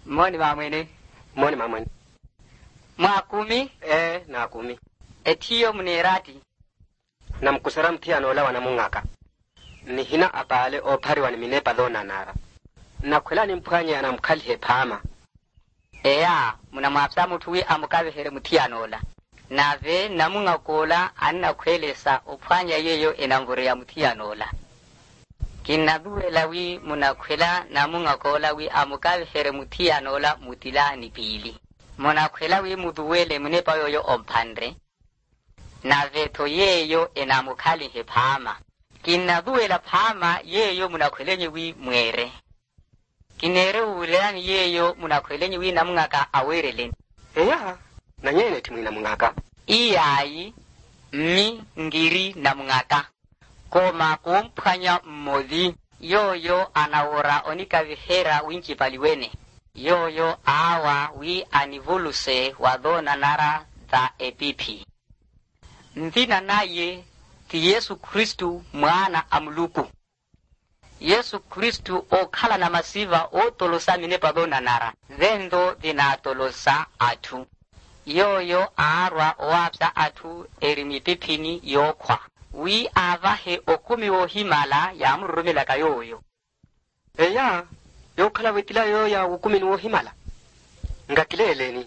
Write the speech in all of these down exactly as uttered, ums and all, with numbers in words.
Moni mamwene. Moni mamwene. Mwakumi? Eh, na kumi. Etiyo mnerati. Na mkusara mthiano la wana mungaka. Ni hina apale opari wani minepa dhona nara. Na kwela ni mpwanya na mkalihe pama. Eya, muna mwapsa mutuwi amukabe here mthiano la. Nave namunga kola anna kwelesa upwanya yeyo enamvure ya mthiano la. Kinadue lawi muna kwela namunga kola wi amukabe here mthiano la mutila ni pili. Muna kwela wi muduwele munepa yoyo ompandre. Nave to yeyo enamukalihe pama. Kinadue la pama yeyo muna kwelenye wi mwere. Kinere uleani yeyo muna kwelenye wi namungaka awereleni. Eya, na nyene timu ina mungaka. Iyayi, mi, ngiri na mungaka. Koma kumpanya mmodhi. Yoyo anawora onika vihera winchi paliwene. Yoyo awa wi anivuluse wadhona nara za epipi. Mvina naye ti Yesu Kristu mwana amluku. Yesu Kristu okhala na masiva otolosa minepa dhona nara. Zendo vina tolosa atu. Yoyo arwa wapsa atu erimipipini yokwa. Wi avahe okumi wohimala ya murumila kayoyo. Eya, yokhala wetila yoyo ya ukumi ni wohimala. Ngakileleni.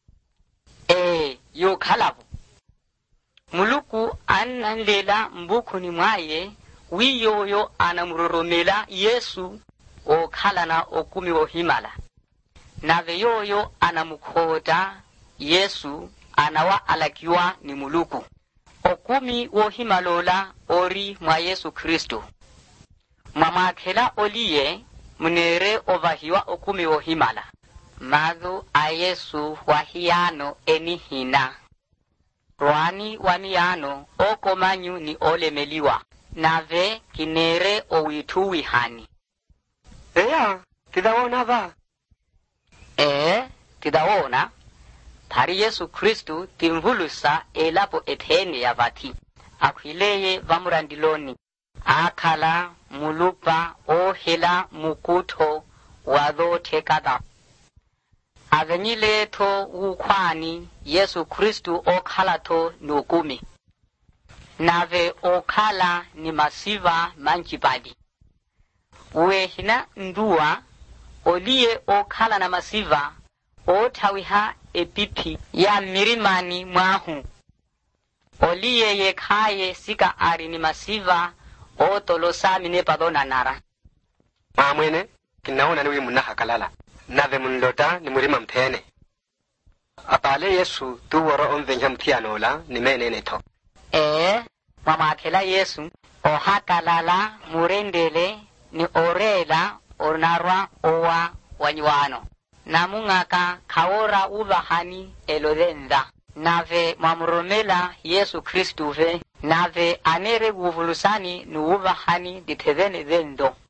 Eh, yokhalavu. Muluku ananlela mbuku ni mwaye, wi yoyo anamurumila Yesu okhala na okumi wohimala. Nave yoyo anamukota Yesu anawa alakiwa ni muluku. Okumi wohimalola ori mwa Yesu Kristu. Mwamakela oliye munere ovahiwa okumi wohimala. Madhu a Yesu wahiano enihina. Rwani wamiyano okomanyu ni olemeliwa. Nave kinere owituwi hani. Eya, tidawona va. Eh, tidawona. Pari Yesu Kristu timvulusa elapo ethene ya vati. Akwileye vamurandiloni. Akala mulupa ohela mukuto wadho tekada. Avenyile to ukwani Yesu Kristu okhala to nukumi. Nave okhala ni masiva manchipadi. Uwehina ndua oliye okhala na masiva otawiha epipi ya mirimani mwahu. Oliye yekaye sika ari ni masiva otolosa minepa dhona nara. Mamwene, kinaona niwi munaha kalala. Nave munlota ni murima mpene. Apale Yesu tuworo omvenja mthianola ni menene to. Ee, mamakela Yesu ohakalala murendele ni orela onarwa owa wanyuano. Namungaka kaora uvahani elodenda. Nave mwamuromela Yesu Kristu ve. Nave anere guvulusani ni uvahani ditevene dhendo.